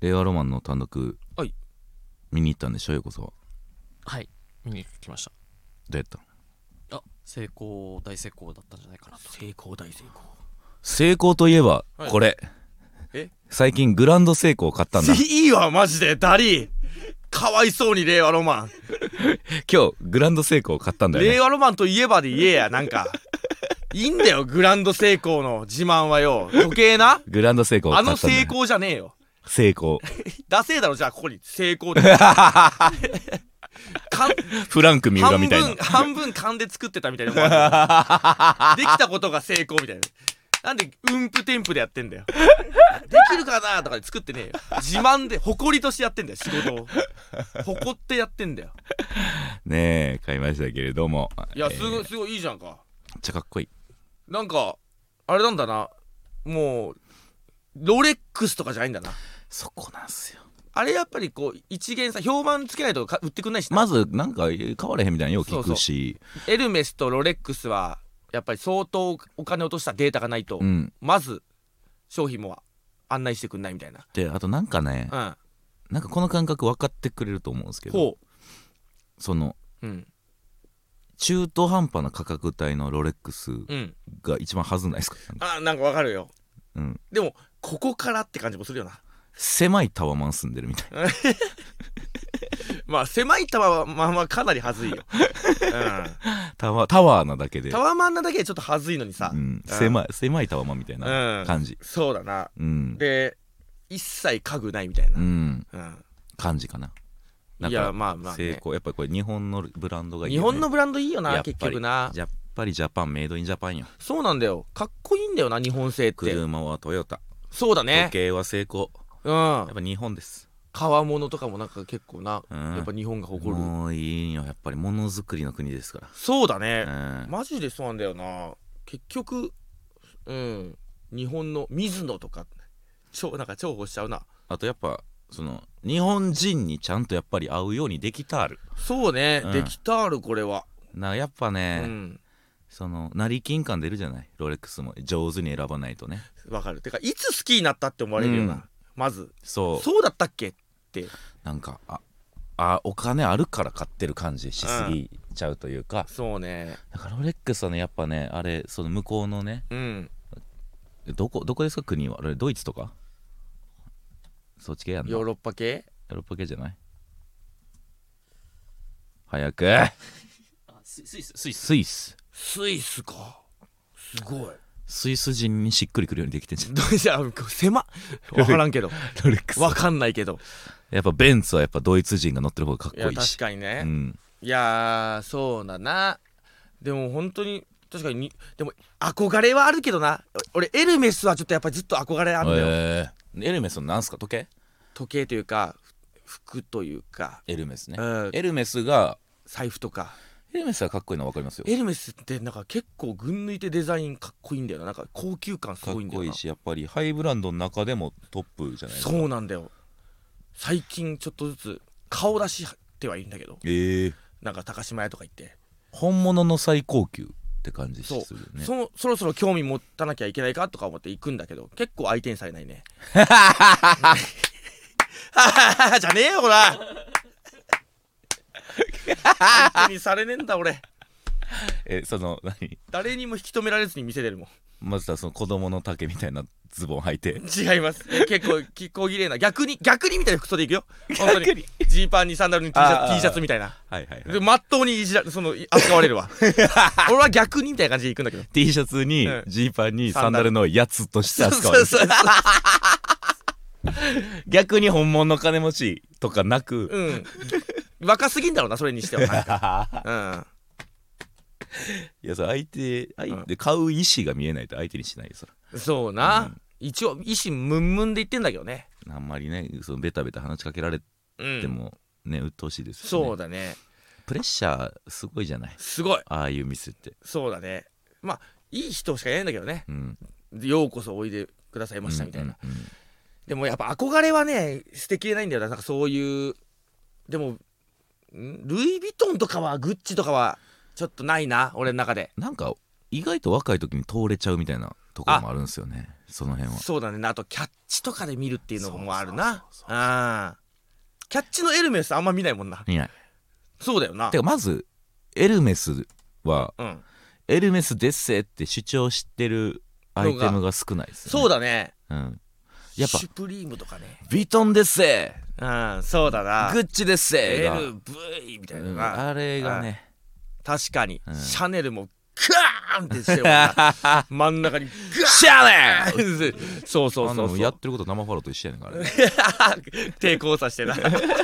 令和ロマンの単独、 はい、 見に行ったんでしょ、よこそ。 はい、見に来ました。 どうやった？ 成功大成功だったんじゃないかなと。 成功大成功。 成功といえば、 はい、 これえ最近グランド成功を買ったんだ。 いいわマジでダリー、かわいそうに令和ロマン。 今日グランド成功を買ったんだよね。 令和ロマンといえばで言えや、なんかいいんだよグランド成功の自慢はよ。余計なグランド成功をあ買ったんだよ。 の成功じゃねえよ。 成功ダセえだろ、じゃあここに成功でフランク三浦みたいな。 半分勘で作ってたみたいなできたことが成功みたいな。なんでうんぷてんぷでやってんだよ。できるかなとかで作ってねえよ。自慢で誇りとしてやってんだよ、仕事を誇ってやってんだよ。 ねえ、買いましたけれども、 いや、すごいいいじゃんか。 めっちゃかっこいい。 なんかあれなんだな、もうロレックスとかじゃないんだな。 そこなんすよ。 あれやっぱりこう一元さ、評判つけないと売ってくんないしな。 まずなんか買われへんみたいなのよう聞くし、 エルメスとロレックスはやっぱり相当お金落としたデータがないと、 うん、 まず商品も案内してくんないみたいな。 であとなんかね、なんかこの感覚分かってくれると思うんですけど、その、中途半端な価格帯のロレックスが一番はずないですか？ なんかわかるよ、でもここからって感じもするよな。 狭いタワマン住んでるみたいなまあ狭いタワマンはかなりはずいよ、 タワーなだけで、 タワマンなだけでちょっとはずいのにさ、 狭いタワマンみたいな感じ、 そうだな、で一切家具ないみたいな、 感じかな。 いや、まあまあ、 成功、やっぱりこれ日本のブランドがいいよね。 ね。 日本のブランドいいよな、結局な。 やっぱりジャパン、メイドインジャパンよ。 そうなんだよ、かっこいいんだよな、日本製って。 車はトヨタ、 そうだね。 時計はセイコー、やっぱ日本です。 革物とかもなんか結構な、やっぱ日本が誇る。 もういいよ、やっぱりものづくりの国ですから。 そうだね、マジでそうなんだよな。結局日本の水野とかなんか重宝しちゃうな。 あとやっぱその日本人にちゃんとやっぱり合うようにできたある。 そうね、できたある。これはやっぱね、その成金感出るじゃない、ロレックスも上手に選ばないとね。 わかる。てかいつ好きになったって思われるよな、まず。そうだったっけって、 なんかお金あるから買ってる感じしすぎちゃうというか、 そうね。 だからロレックスはね、やっぱね、あれその向こうのね、どこですか、国は。ドイツとかそっち系やんな。 ヨーロッパ系じゃない？早くスイスか。すごい。 スイス人にしっくりくるようにできてんじゃん。 狭分からんけどロレックス分かんないけど、 やっぱベンツはやっぱドイツ人が乗ってる方がかっこいいし。 いや確かにね、いやそうだな。でも本当に確かにでも憧れはあるけどな。俺エルメスはちょっとやっぱりずっと憧れあるんだよ。 エルメスのなんすか？時計というか服というか。 エルメスね、エルメスが財布とか。 エルメスはかっこいいの分かりますよ。 エルメスってなんか結構群抜いてデザインかっこいいんだよな。なんか高級感すごいんだよな。 かっこいいし、やっぱりハイブランドの中でもトップじゃないですか。 そうなんだよ。最近ちょっとずつ顔出してはいるんだけど、なんか高島屋とか行って本物の最高級って感じするよね。 そろそろ興味持たなきゃいけないかとか思って行くんだけど、結構相手にされないねじゃねえよほら相手にされねえんだ俺。 その誰にも引き止められずに見せてるもん。 まずはその子供の丈みたいなズボン履いて。 違います。結構綺麗な逆にみたいな服装でいくよ。本当にジーパンにサンダルに T シャツみたいな。でまっとうに扱われるわ俺は逆にみたいな感じでいくんだけど、 T シャツにジーパンにサンダルのやつとして扱われる。逆に本物の金持ちとかなく、 若すぎんだろうな、それにしては。 いや、相手買う意思が見えないと相手にしないよ、そら。 そうな、一応意思ムンムンで言ってんだけどね。 あんまりね、そのベタベタ話しかけられてもね、鬱陶しいですよね。 そうだね。 プレッシャーすごいじゃない。 すごい。 ああいう店って。 そうだね。まあいい人しかいないんだけどね、ようこそおいでくださいましたみたいな。でもやっぱ憧れはね捨てきれないんだよな。なんかそういう、でもルイ・ヴィトンとかはグッチとかはちょっとないな、俺の中で。 なんか意外と若い時に通れちゃうみたいなところもあるんですよね。 その辺は。 そうだね。あとキャッチとかで見るっていうのもあるな。 そうああ、キャッチのエルメスあんま見ないもんな。 見ない。 そうだよな。 てかまずエルメスは、 うん、 エルメスデッセって主張してるアイテムが少ないですよね。 そうだね。 うん、やっぱシュプリームとかね。 ヴィトンデッセうん、そうだな。 グッチデッセが、 LV みたいなうんな、 あれがね、 確かに、 うんシャネルもガーンってしてるもんな。真ん中にガーンシャネルそうそうそうそう。 やってること生ファローと一緒やねんからね。 抵抗させてな。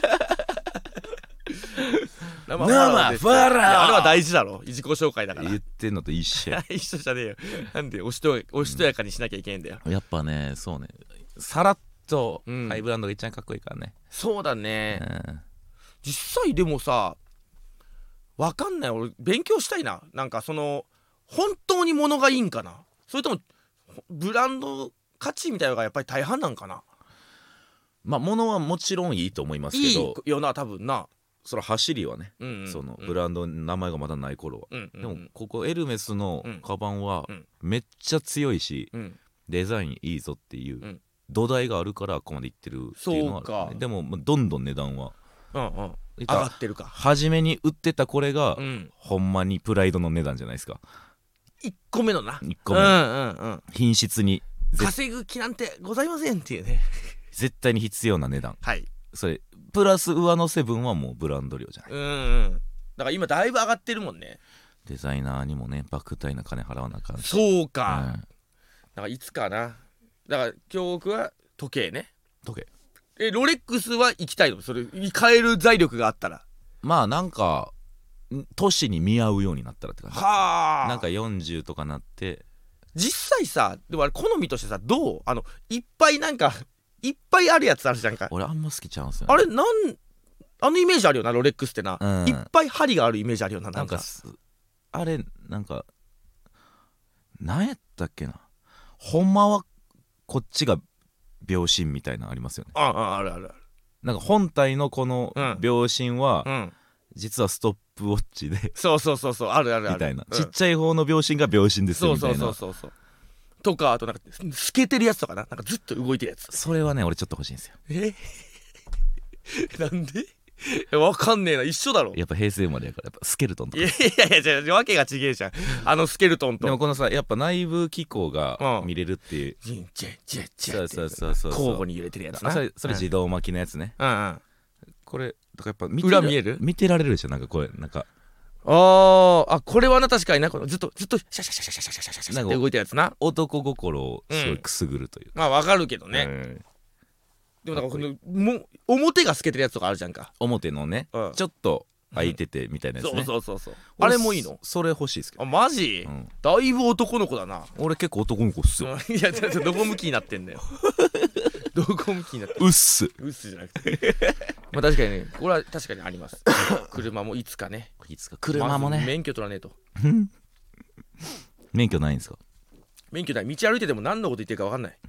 生ファローいやあれは大事だろ、自己紹介だから。 言ってんのと一緒や。 一緒じゃねえよ。なんでおしとやかにしなきゃいけんだよ。 やっぱね、そうね、さらっとうんハイブランドが一番かっこいいからね。 そうだうね、 ん、 実際でもさ、わかんない、俺勉強したいな。なんかその本当に物がいいんかな、それともブランド価値みたいなのがやっぱり大半なんかな。 まあ物はもちろんいいと思いますけど、 いいよな多分な。 その走りはね、 うんうん、 そのブランドの名前がまだない頃は、 うんうんでもここエルメスのカバンはうんめっちゃ強いし、 うんデザインいいぞっていううん土台があるからここまでいってるっていうのはある、 そうかでもまあどんどん値段はうんうん、上がってるか。 初めに売ってたこれが、 うん、 ほんまにプライドの値段じゃないですか。 1個目のな、 1個目、 うんうんうん、 品質に稼ぐ気なんてございませんっていうね。 絶対に必要な値段、 はい、 それプラス上乗せ分はもうブランド料じゃない。 うんうん、だから今だいぶ上がってるもんね。 デザイナーにもね莫大な金払わなあかんし。 そうか、 うん、 だからいつかな。だから今日は時計ね。 時計ロレックスは行きたいの、それ買える財力があったら。 まあなんか年に見合うようになったらって感じ。 はあ。 なんか40とかなって。 実際さ、でもあれ好みとしてさ、どう、いっぱいなんかいっぱいあるやつあるじゃんか。 俺あんま好きちゃうんすよ、ね、 あれあのイメージあるよな、ロレックスってな、 うん、 いっぱい針があるイメージあるよな。 なんかあれなんか何やったっけな、ほんまはこっちが秒針みたいなのありますよね。 あるあるある。 なんか本体のこの秒針は、 うん、 実はストップウォッチでそうあるあるあるみたいな、 うん、 ちっちゃい方の秒針が秒針ですよみたいな。 そうとか、あとなんか透けてるやつとかな、なんかずっと動いてるやつ。 それはね俺ちょっと欲しいんですよ。 なんでわかんねえな、一緒だろ。 やっぱ平成生まれやからやっぱスケルトンとか。 いやじゃわけが違えじゃん、スケルトンと。 でもこのさやっぱ内部機構が見れるっていう、 ジンチェジェジそうェって交互に揺れてるやつな。 それ自動巻きのやつね、 うんうん。 これだからやっぱ裏見える？ 見てられるでしょ、なんかこれなんかこれはな、確かにな、このずっとシャシャシャシャシャシャシャシャって動いてるやつな。 男心をすごいくすぐるという、 まあわかるけどね、でもなんかこの表が透けてるやつとかあるじゃんか。 表のね、ちょっと開いててみたいなやつね、 そうあれもいいの？ それ欲しいですけど。 マジ？だいぶ男の子だな。 俺結構男の子っすよ。 いやどこ向きになってんだよ。どこ向きになってんうっすじゃなくて。まあ確かにね、これは確かにあります。車もいつかね。 いつか車もね、 まず免許取らねえと。 免許ないんですか？ 免許ない。道歩いてても何のこと言ってるか分かんない。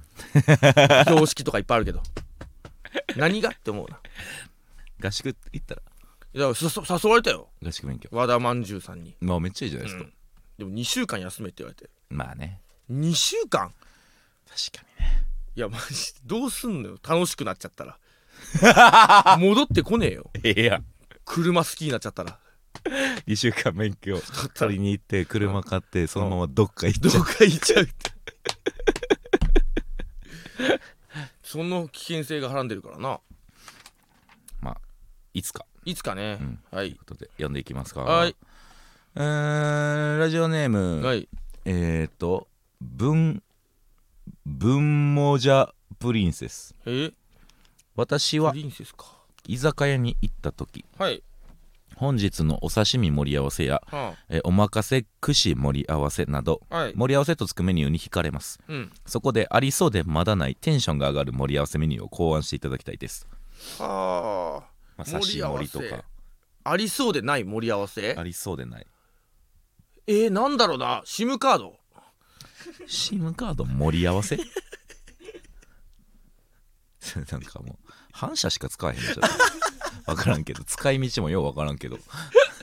標識とかいっぱいあるけど何がって思うな。 合宿行ったら。 いや誘われたよ、 合宿免許。 和田まんじゅうさんに。 まあめっちゃいいじゃないですか、 でも2週間休めって言われて。 まあね、 2週間確かにね。 いやマジどうすんのよ、楽しくなっちゃったら。戻ってこねえよ、 いや車好きになっちゃったら。 2週間免許取りに行って車買ってそのままどっか行っちゃう、 どっか行っちゃうってその危険性がはらんでるからな。 まあいつかね、はい、ということで読んでいきますか。 はい。 ラジオネーム、 はい、 文モジャプリンセス。私はプリンセスか。 居酒屋に行った時、 はい、 本日のお刺身盛り合わせや、おまかせ串盛り合わせなど、盛り合わせとつくメニューに惹かれます、そこでありそうでまだないテンションが上がる盛り合わせメニューを考案していただきたいです。 はあ、 刺し盛りとかありそうでない盛り合わせ。 ありそうでない。 なんだろうな。SIM カード SIM カード盛り合わせなんかもう反射しか使わへんじゃん。分からんけど、使い道もよう分からんけど。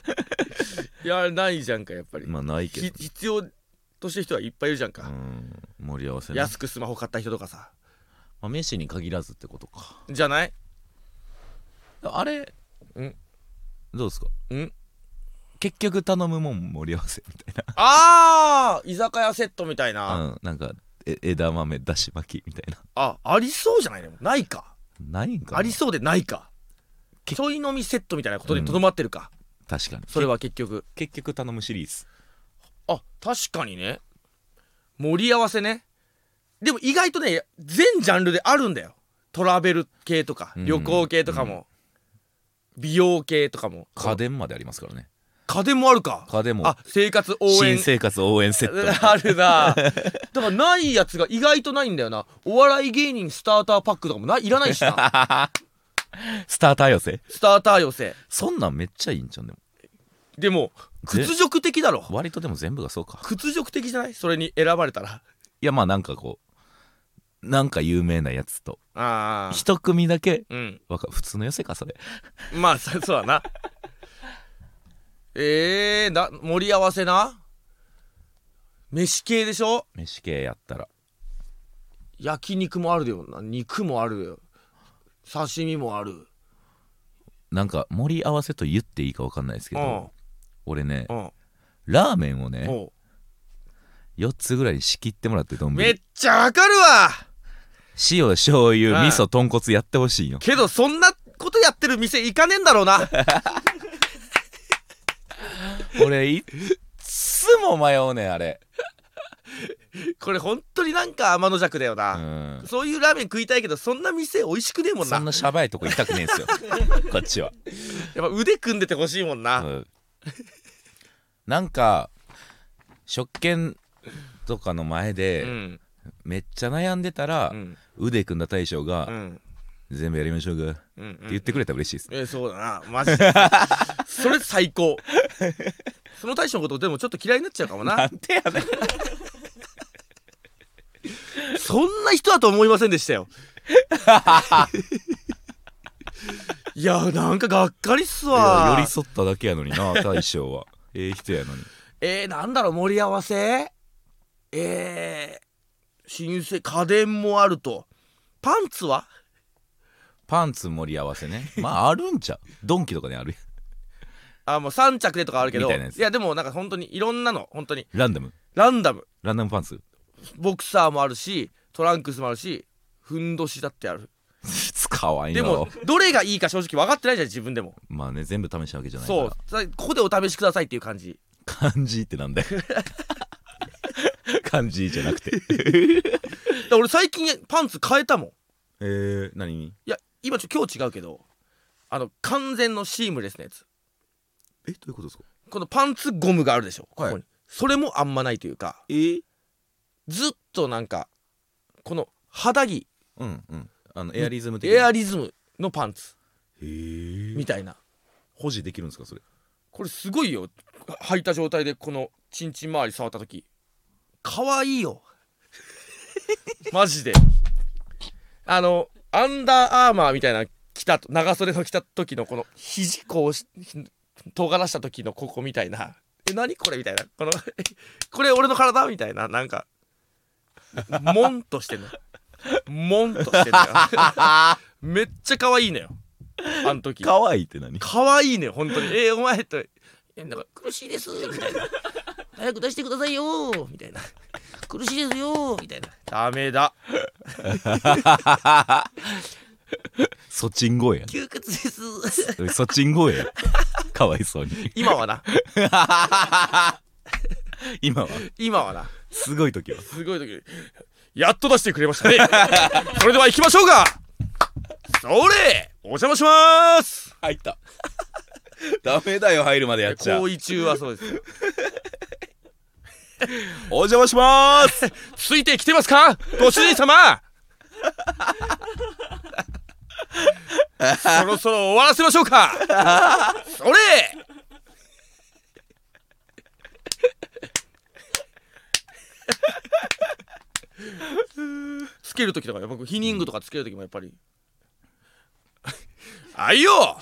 いやないじゃんかやっぱり。 まあないけど、 必要としてる人はいっぱいいるじゃんか。 盛り合わせね。 安くスマホ買った人とかさ、 まあ、飯に限らずってことか。 じゃない？ あれどうですか？結局頼むもん盛り合わせみたいな。 あー、居酒屋セットみたいな。 なんか枝豆だし巻きみたいな。 ありそうじゃないの？ないか。 ないんかな。 ありそうでないか。ちょい飲みセットみたいなことでとどまってるか。 確かに。 それは結局頼むシリーズ。 確かにね。盛り合わせね。でも意外とね、全ジャンルであるんだよ。トラベル系とか旅行系とかも、美容系とかも。 家電までありますからね。 家電もあるか。 家電も。 生活応援。 新生活応援セット。 あるな。だからないやつが意外とないんだよな。お笑い芸人スターターパックとかもいらないしな。 スターター寄せ。 スターター寄せ。 そんなんめっちゃいいんちゃうん。 でも屈辱的だろ。 割とでも全部がそうか。 屈辱的じゃない？それに選ばれたら。 いやまあなんかこうなんか有名なやつと一組だけ、普通の寄せかそれ。 まあそうだな。盛り合わせな。飯系でしょ。 飯系やったら焼肉もあるよな。肉もあるよ。刺身もある。 なんか盛り合わせと言っていいか分かんないですけど、俺ね、ラーメンをね4つぐらいに仕切ってもらって丼。 めっちゃわかるわ。 塩醤油味噌豚骨やってほしいよ。 けどそんなことやってる店行かねえんだろうな。 俺いっつも迷うねんあれ。 これ本当になんか天の弱だよな。そういうラーメン食いたいけどそんな店美味しくねえもんな。 そんなシャバいとこ行きたくねえんすよ。こっちはやっぱ腕組んでてほしいもんな。 なんか食券とかの前で、めっちゃ悩んでたら、腕組んだ大将が、全部やりましょうか、って言ってくれたら嬉しいです。 そうだなマジで。それ最高。その大将のことでもちょっと嫌いになっちゃうかもな。 なんでやねん。 そんな人だと思いませんでしたよ。いやなんかがっかりっすわ。 寄り添っただけやのにな大将は。人やのに。 なんだろう盛り合わせ。新生家電もあると。パンツは？ パンツ盛り合わせね。まああるんちゃう。ドンキとかである。 もう3着でとかあるけど、 みたいなやつ。 いやでもなんか本当にいろんなの本当にランダムパンツ。 ボクサーもあるしトランクスもあるしふんどしだってある。 かわいいの。 でもどれがいいか正直分かってないじゃん自分でも。 まあね全部試したわけじゃないから。 そうここでお試しくださいっていう感じ。 感じってなんだよ。感じじゃなくて。 俺最近パンツ変えたもん。 何に？ いや今今日違うけど完全のシームレスなやつ。 どういうことですか？ このパンツゴムがあるでしょ、ここに。それもあんまないというか、ずっとなんかこの肌着、 エアリズム的なエアリズムのパンツみたいな。 保持できるんですかそれ？ これすごいよ。履いた状態でこのチンチン周り触った時かわいいよ。マジで。アンダーアーマーみたいな長袖の着た時のこの肘こう尖らした時のここみたいな。何これみたいな。これ俺の体みたいな。なんかモンとしてんの。モンとしてんのよ。めっちゃ可愛いのよあの時。 可愛いって何？ 可愛いのよ本当に。お前となんか苦しいですみたいな。早く出してくださいよみたいな。苦しいですよみたいな。ダメだ。 そちんごや。 窮屈です。 そちんごや。かわいそうに。 今はな。今はな。 すごい時は。 すごい時。やっと出してくれましたね。それでは行きましょうか。それお邪魔します。 入った。ダメだよ入るまでやっちゃう。 行為中はそうです。 お邪魔します。 ついてきてますかご主人様。そろそろ終わらせましょうか。それ。つけるときとか僕ヒニングとかつけるときもやっぱりあいよ。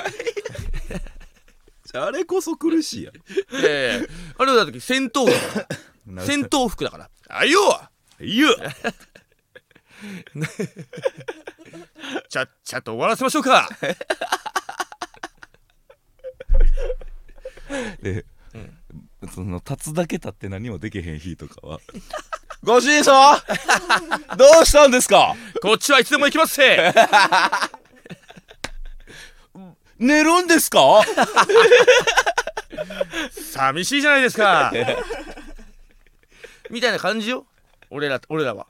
あれこそ苦しいやん。 あれだとき戦闘服だからあいよ。 いやちゃっちゃと終わらせましょうか。 で、その立つだけ立って何もできへん日とかはご主人様どうしたんですか。 こっちはいつでも行きますせ。 寝るんですか。 寂しいじゃないですか。みたいな感じよ。俺らは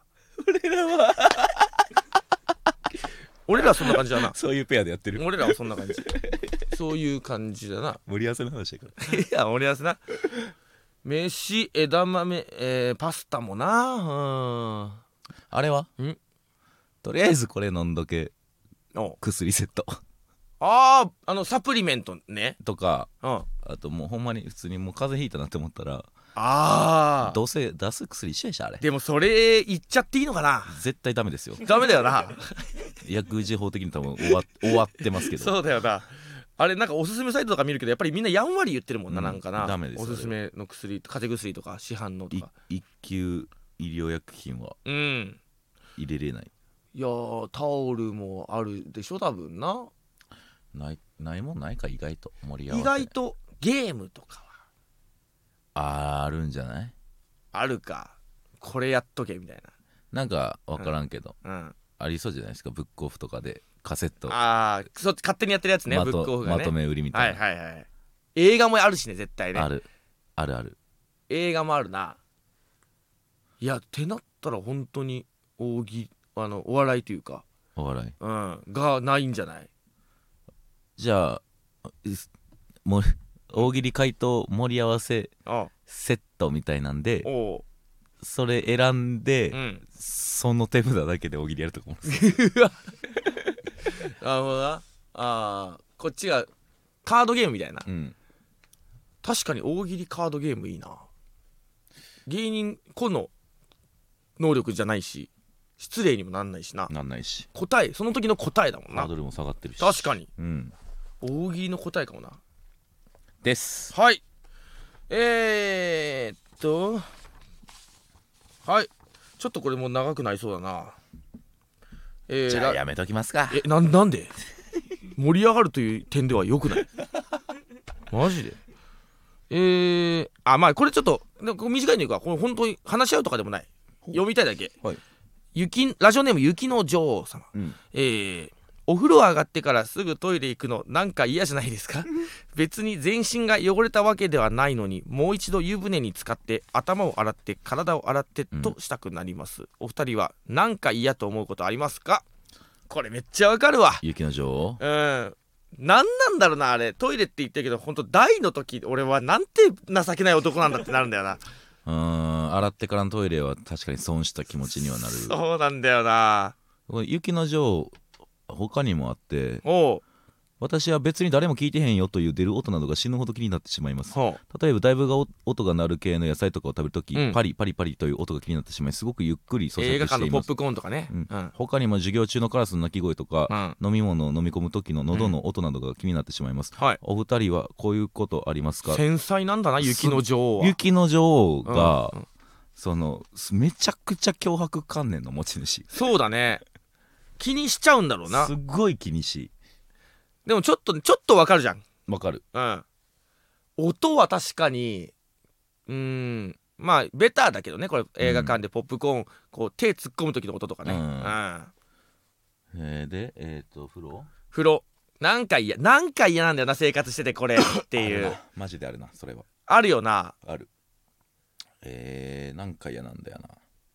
俺らはそんな感じだな。 そういうペアでやってる。 俺らはそんな感じ。そういう感じだな。 盛り合わせの話やからいや、盛り合わせな。飯、枝豆、パスタもな。 あれはとりあえずこれ飲んどけお薬セットサプリメントね。 とか、 ああともうほんまに普通にもう風邪ひいたなって思ったらあ。 どうせ出す薬一緒やしあれでもそれ言っちゃっていいのかな。 絶対ダメですよ。 ダメだよな。 薬事法的に多分終わってますけどそうだよな。あれなんかおすすめサイトとか見るけどやっぱりみんなやんわり言ってるもんな、なんかな。 ダメですおすすめの薬、風邪薬とか市販のとか。 一級医療薬品は入れれない。 いやー、タオルもあるでしょ多分な。 ないもんないか。意外と盛り合わせ意外とゲームとかはあるんじゃない。 あるか。これやっとけみたいなんか分からんけど、 な。 ありそうじゃないですか。ブックオフとかでカセットそっち勝手にやってるやつね。ブックオフがね。 まとめ売りみたいな、 はいはいはい。映画もあるしね、絶対ね。 ある映画もあるな。いやってなったら本当にお笑いというかお笑いがないんじゃない。 じゃあもう大喜利回答盛り合わせセットみたいなんでそれ選んで、その手札だけで大喜利やるとかもなるほどな。こっちがカードゲームみたいな、確かに大喜利カードゲームいいな。芸人個の能力じゃないし失礼にもなんないしな。 なんないしその時の答えだもんな。 ハードルも下がってるし。 確かに、大喜利の答えかもな。 ですはいはい、ちょっとこれもう長くなりそうだな。 じゃあやめときますか。 なんで盛り上がるという点ではよくないマジで。まあこれちょっと短いのいうか、これ本当に話し合うとかでもない、読みたいだけ。 はい、 ラジオネーム雪の女王様、お風呂上がってからすぐトイレ行くのなんか嫌じゃないですか別に全身が汚れたわけではないのにもう一度湯船に浸かって頭を洗って体を洗ってとしたくなります、お二人はなんか嫌と思うことありますか。これめっちゃわかるわ。 雪の女王なんなんだろうな、あれトイレって言ってるけど本当大の時俺はなんて情けない男なんだってなるんだよな。 洗ってからのトイレは確かに損した気持ちにはなる。 そうなんだよな。 雪の女王他にもあって、私は別に誰も聞いてへんよという出る音などが死ぬほど気になってしまいます。例えばだいぶ音が鳴る系の野菜とかを食べるとき、パリパリパリという音が気になってしまいすごくゆっくり咀嚼しています。 映画館のポップコーンとかね、 他にも授業中のカラスの鳴き声とか、飲み物を飲み込む時の喉の音などが気になってしまいます、お二人はこういうことありますか。 繊細なんだな雪の女王は。 雪の女王が、めちゃくちゃ強迫観念の持ち主。 そうだね、気にしちゃうんだろうな。 すっごい気にし。 でもちょっとわかるじゃん。 わかる。 音は確かにまあベターだけどね、これ映画館でポップコーンこう手突っ込む時の音とかね。 で風呂なんか嫌なんだよな、生活しててこれっていうマジであるな、それはあるよな。 ある。なんか嫌なんだよな。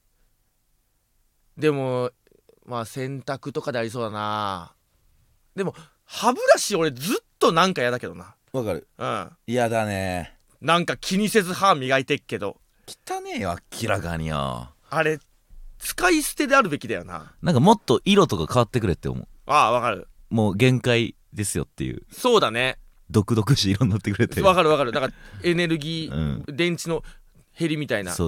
でもまあ洗濯とかでありそうだな。でも歯ブラシ俺ずっとなんか嫌だけどな。 わかる。嫌だね。 なんか気にせず歯磨いてっけど汚ねえよ明らかによ。 あれ使い捨てであるべきだよな。 なんかもっと色とか変わってくれって思う。 わかる。 もう限界ですよっていう。 そうだね、 毒々しい色になってくれて。 わかる。だからエネルギー、電池の減りみたいな。 そう、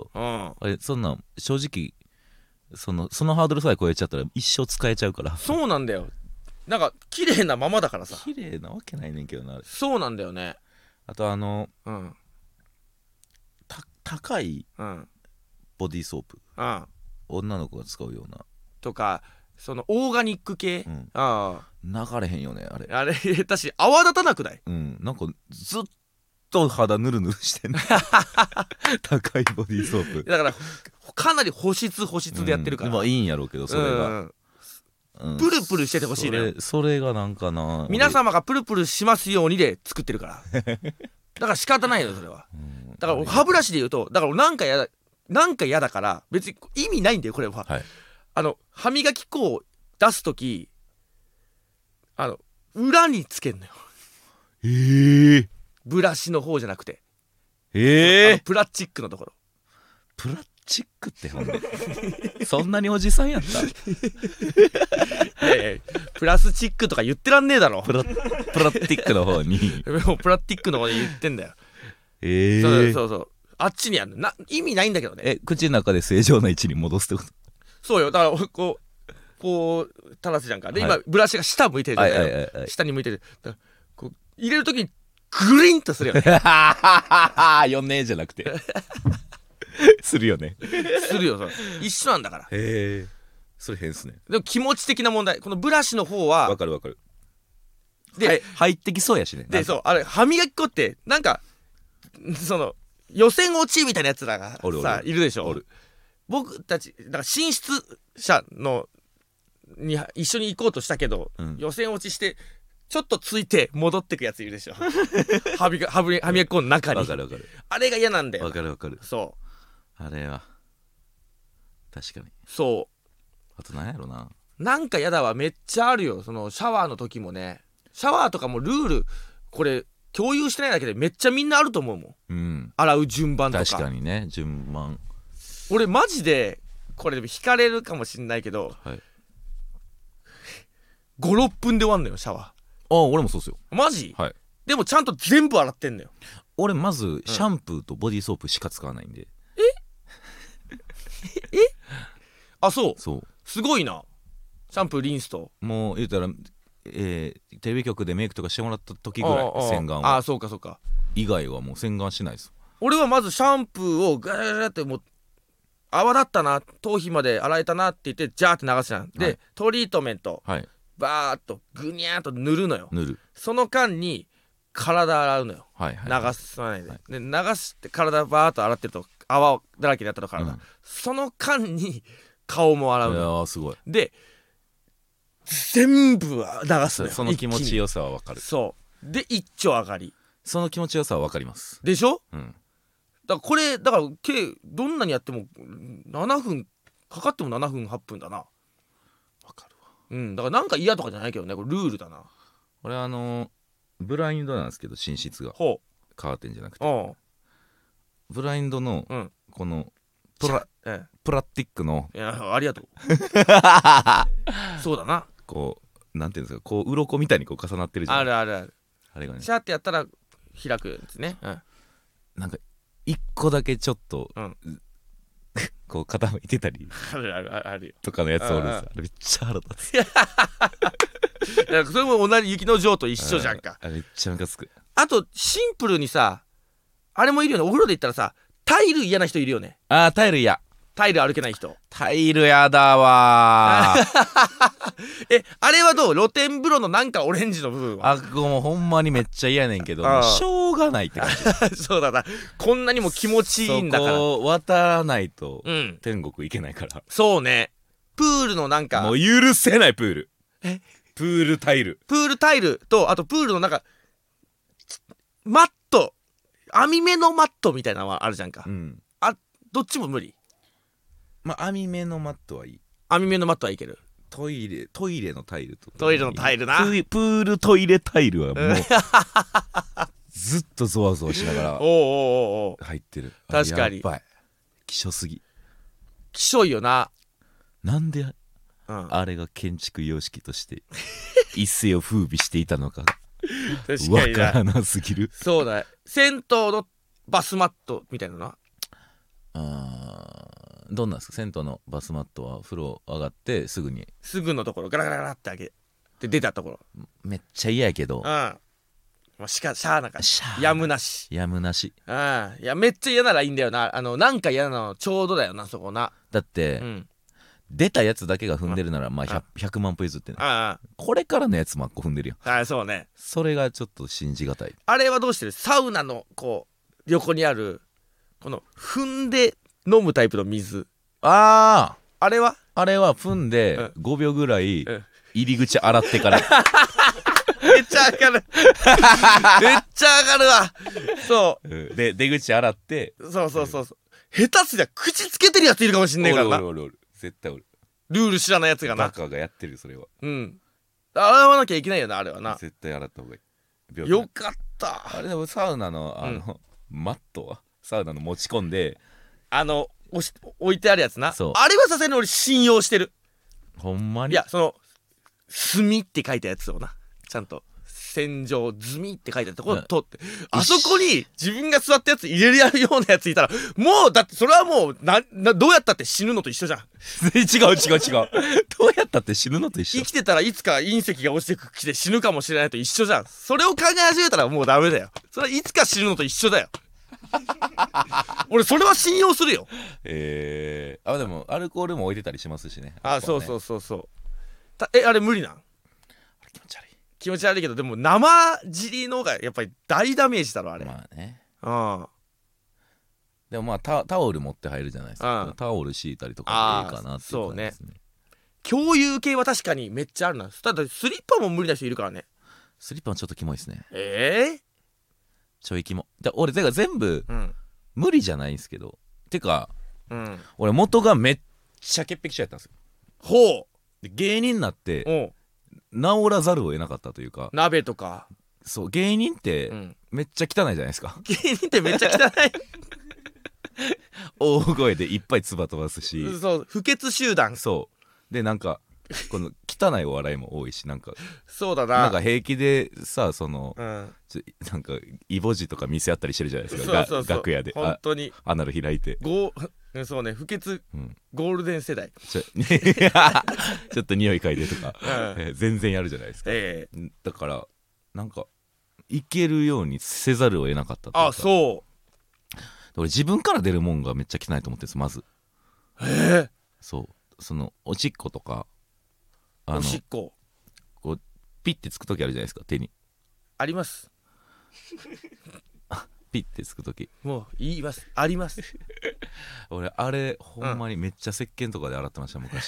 あれそんなん正直そのハードルさえ超えちゃったら一生使えちゃうから。 そうなんだよ、なんか綺麗なままだからさ。 綺麗なわけないねんけどな。 そうなんだよね。 あと高いボディーソープ、女の子が使うようなとか、そのオーガニック系、 流れへんよねあれ。 あれ私泡立たなくない？ なんかずっと肌ぬるぬるしてんの高いボディーソープだからかなり保湿でやってるから、 まあいいんやろうけど、それがプルプルしててほしいのよ。 それがなんかな、 皆様がプルプルしますようにで作ってるからだから仕方ないのよそれは。だから歯ブラシで言うと、だからなんか嫌だから別に意味ないんだよこれは、歯磨き粉を出す時裏につけんのよ。ブラシの方じゃなくてプラスチックのところ。 プラスチックってほんでそんなにおじさんやったプラスチックとか言ってらんねえだろ。 プラスティックの方にもうプラスティックの方に言ってんだよ。そうあっちにあるの意味ないんだけどね。 口の中で正常な位置に戻すってこと？ そうよ。だからこう垂らすじゃんか。で、今ブラシが下向いてるじゃない、下に向いてる。だからこう入れるときにグリンとするよねよねじゃなくてするよね。 するよ。それ一緒なんだから。 それ変っすね。 でも気持ち的な問題。このブラシの方はわかるで、 入ってきそうやしね。 で、そう、あれ歯磨き粉ってなんかその予選落ちみたいなやつらがさいるでしょ。僕たちだから進出者のに一緒に行こうとしたけど、予選落ちしてちょっとついて戻ってくやついるでしょ歯磨き粉の中に。 わかるあれが嫌なんだよ。 わかるそうあれは確かに。 そうあと何やろな、 なんか嫌だわ。めっちゃあるよ。そのシャワーの時もね、シャワーとかもルールこれ共有してないだけでめっちゃみんなあると思うもん、洗う順番とか。 確かにね、順番。 俺マジでこれでも引かれるかもしんないけど、5、6分で終わんのよシャワー。 俺もそうっすよ。 マジ？でもちゃんと全部洗ってんのよ。 俺まずシャンプーとボディーソープしか使わないんで。 あ、そうすごいな。シャンプーリンスともう言うたらテレビ局でメイクとかしてもらった時ぐらい洗顔は。 そうか以外はもう洗顔しないです。 俺はまずシャンプーをガラガラってもう泡立ったな、頭皮まで洗えたなって言ってジャーって流すじゃん。で、トリートメント、バーっとグニャーっと塗るのよ。その間に体洗うのよ、流さないで、で流して体バーっと洗ってると泡だらけになったの体、その間に顔も洗うのよ。 すごい。 で全部流すのよ。 その気持ちよさはわかる。 そうで一丁上がり。 その気持ちよさはわかりますでしょ。だからこれだから計どんなにやっても7分かかっても7分8分だな。わかるわ。だからなんか嫌とかじゃないけどね、これルールだな。 俺ブラインドなんですけど、寝室がカーテンじゃなくてブラインドのこのプラティックの、 いやありがとうそうだな。 こうなんていうんですか、こう鱗みたいにこう重なってるじゃん。 あるあれがね、シャーってやったら開くんですね。 なんか一個だけちょっと、こう傾いてたりあるよとかのやつおるさ、めっちゃ腹立つそれも同じ雪の女王と一緒じゃんか。 めっちゃムカつく。 あとシンプルにさ、あれもいるよね。お風呂で言ったらさ、タイル嫌な人いるよね。 タイル嫌。 タイル歩けない人。 タイルやだわあれはどう？露天風呂のなんかオレンジの部分は。 もうほんまにめっちゃ嫌ねんけど、しょうがないって感じそうだな。こんなにも気持ちいいんだから。 そこ渡らないと天国行けないから。 そうね。プールのなんかもう許せない。プールプールタイルと、あとプールのなんかマット、網目のマットみたいなのはあるじゃんか。どっちも無理。 網目のマットはいい。 網目のマットはいける。 トイレのタイルとか。 トイレのタイルな。 プールトイレタイルはもうずっとゾワゾワしながら入ってる。 確かにやばい。希少すぎ。 希少いよな。 なんであれが建築様式として一世を風靡していたのかわからなすぎる。 そうだ。銭湯のバスマットみたいなのはどんなんですか？銭湯のバスマットは風呂上がってすぐのところガラガラガラって開けて出たところめっちゃ嫌やけど、 しゃあなかしゃあやむなし。 やむなし。 いやめっちゃ嫌ならいいんだよな。なんか嫌なのちょうどだよなそこな。 だって、出たやつだけが踏んでるならまあ 100万歩譲ってね。これからのやつもこう踏んでるやん。 そうね。 それがちょっと信じがたい。 あれはどうしてる？サウナのこう横にあるこの踏んで飲むタイプの水。あれは踏んで5秒ぐらい入り口洗ってからめっちゃ上がるめっちゃ上がるわ。そうで出口洗って、 そう下手すりゃ口つけてるやついるかもしんねえからな。 おる絶対おる。 ルール知らないやつがな。 バカがやってるそれは。 洗わなきゃいけないよなあれはな。 絶対洗った方がいい。 よかった。 あれでもサウナのマットはサウナの持ち込んで置いてあるやつな。あれはさすがに俺信用してる。 ほんまに。 いや炭って書いたやつをなちゃんと洗浄済みって書いてあるところを通って、あそこに自分が座ったやつ入れるようなやついたらもうだってそれはもうどうやったって死ぬのと一緒じゃん。 違うどうやったって死ぬのと一緒。 生きてたらいつか隕石が落ちてきて死ぬかもしれないと一緒じゃん。それを考え始めたらもうダメだよ。それはいつか死ぬのと一緒だよ俺それは信用するよ。 でもアルコールも置いてたりしますしね。 そうあれ無理なん？気持ち悪いけどでも生尻の方がやっぱり大ダメージだろあれ。 まあね。 でもまあタオル持って入るじゃないですか。タオル敷いたりとかいいかなっていう感じですね。 共有系は確かにめっちゃあるな。ただスリッパも無理な人いるからね。 スリッパはちょっとキモいですね。 ちょいキモ。俺てか全部、無理じゃないんですけど。てか、俺元がめっちゃ潔癖症やったんですよ。で芸人になって治らざるを得なかったというか。 鍋とか。 そう芸人ってめっちゃ汚いじゃないですか。 芸人ってめっちゃ汚い大声でいっぱい唾飛ばすし。 不潔集団。 でなんかこの汚いお笑いも多いしなんかそうだな。 なんか平気でさなんかイボ痔とか見せ合ったりしてるじゃないですか。楽屋で本当にアナル開いてそうね不潔ゴールデン世代ちょっと匂い嗅いでとか全然やるじゃないですか。だからなんかいけるようにせざるを得なかったというか。俺自分から出るもんがめっちゃ汚いと思ってるんですまず。そのおしっことかおしっここうピッてつく時あるじゃないですか手に。 ありますピッてつく時もう言いますあります俺あれほんまにめっちゃ石鹸とかで洗ってました昔。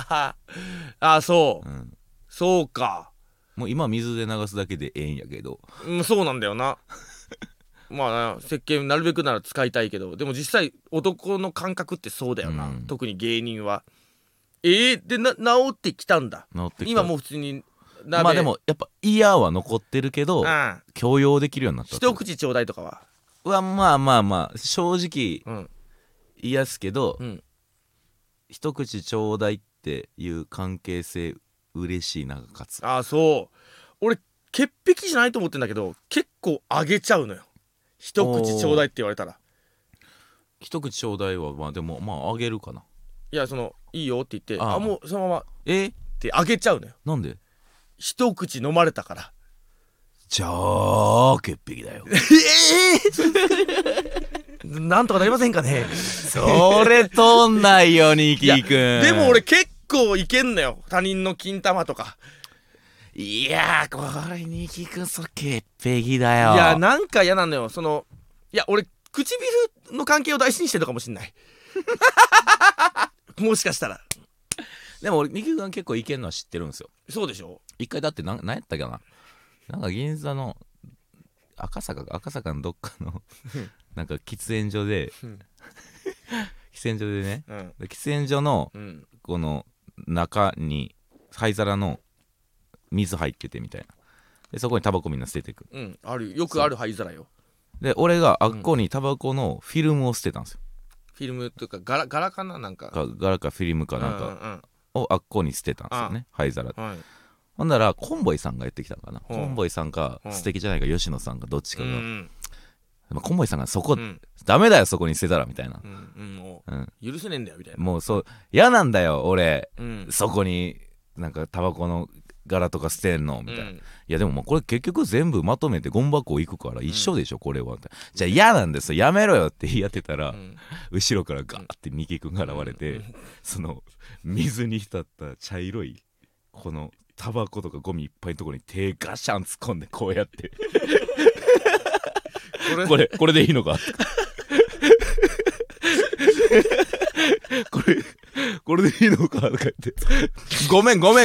そうか。 もう今水で流すだけでええんやけど。 そうなんだよなまあ石鹸なるべくなら使いたいけどでも実際男の感覚ってそうだよな、特に芸人は。で治ってきたんだ。今もう普通にまあでもやっぱ嫌は残ってるけど許容できるようになった。 一口ちょうだいとかはまあ正直嫌っすけど、一口ちょうだいっていう関係性嬉しいなが勝つ。 俺潔癖じゃないと思ってんだけど結構あげちゃうのよ。一口ちょうだいって言われたら。 一口ちょうだいはまあでもまああげるかな。 いやいいよって言ってもうそのままってあげちゃうのよ。 なんで？ 一口飲まれたから。 じゃあ潔癖だよ。 なんとかなりませんかね。 それとんないよニキ君。 でも俺結構いけんのよ他人の金玉とか。 いやこれニキ君潔癖だよ。 いやなんか嫌なのよいや俺唇の関係を大事にしてるのかもしんないもしかしたら。 でも俺ニキ君結構いけんのは知ってるんですよ。 そうでしょ。 一回だって何やったっけな、なんか銀座の赤坂のどっかのなんか喫煙所で喫煙所でね、喫煙所のこの中に灰皿の水入っててみたいな。でそこにタバコみんな捨てていく。 よくある灰皿よ。 で俺があっこにタバコのフィルムを捨てたんですよ。 フィルムというかガラかな、なんかガラかフィルムかなんかをあっこに捨てたんですよね、灰皿。ほんならコンボイさんがやってきたのかな。コンボイさんか素敵じゃないか吉野さんかどっちかが、コンボイさんがそこ、ダメだよそこに捨てたらみたいな、 許せねえんだよみたいな。 もうそう嫌なんだよ俺、そこになんかタバコの柄とか捨てんのみたいな、いやでももうこれ結局全部まとめてゴミ箱行くから一緒でしょ、これは。じゃあ嫌なんですよやめろよって言い合ってたら、後ろからガーってミキ君が現れて、その水に浸った茶色いこのタバコとかゴミいっぱいのところに手ガシャン突っ込んでこうやってこれでいいのかこれでいいのかとか言ってごめんって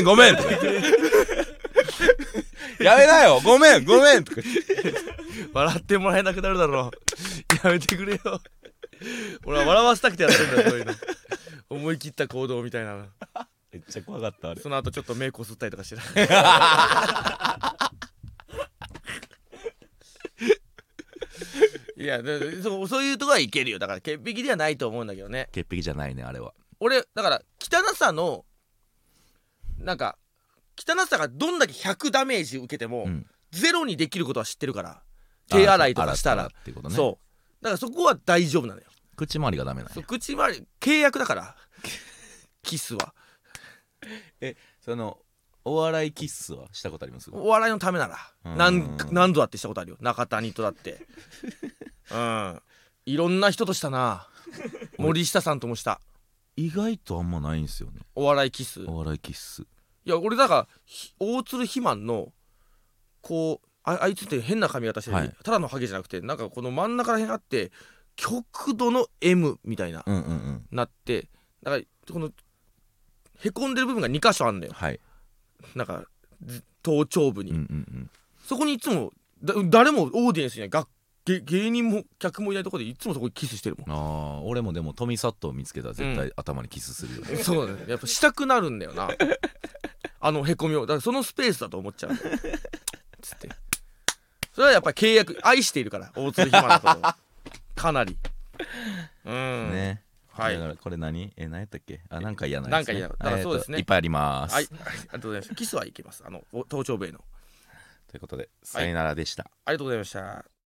やめなよごめんとか言って笑ってもらえなくなるだろうやめてくれよ俺は笑わせたくてやってんだよそういうの思い切った行動みたいなのめっちゃ怖かったあれ。 その後ちょっと目こすったりとかしていやそういうとこはいけるよ。だから潔癖ではないと思うんだけどね。 潔癖じゃないねあれは。 俺だから汚さのなんか汚さがどんだけ100ダメージ受けても、ゼロにできることは知ってるから、手洗いとかしたらってことね。 そうだからそこは大丈夫なのよ。 口周りがダメなのよ。 口周り契約だからキスはそのお笑いキッスはしたことあります？ お笑いのためなら何度だってしたことあるよ。中谷とだっていろんな人としたな。森下さんともした。 意外とあんまないんですよね、 お笑いキス。 お笑いキッス。 いや俺だから大鶴肥満のこうあいつって変な髪型してる、ただのハゲじゃなくてなんかこの真ん中らへんあって極度の M みたいな、なってだからこのへこんでる部分が2箇所あんだよ、なんか頭頂部に、そこにいつも誰もオーディエンスには芸人も客もいないところでいつもそこにキスしてるもん。 俺もでも富里を見つけたら絶対頭にキスするよね、 そうだね、やっぱしたくなるんだよなあのへこみを。だからそのスペースだと思っちゃうつってそれはやっぱり契約愛しているから大鶴ひまのことかなりね。 はい。 だからこれ何やったっけ？なんか嫌なやつね。だからそうですね。 いっぱいあります。 はい。ありがとうございました。キスはいけます。頭頂部への。 ということでさよならでした。 ありがとうございました。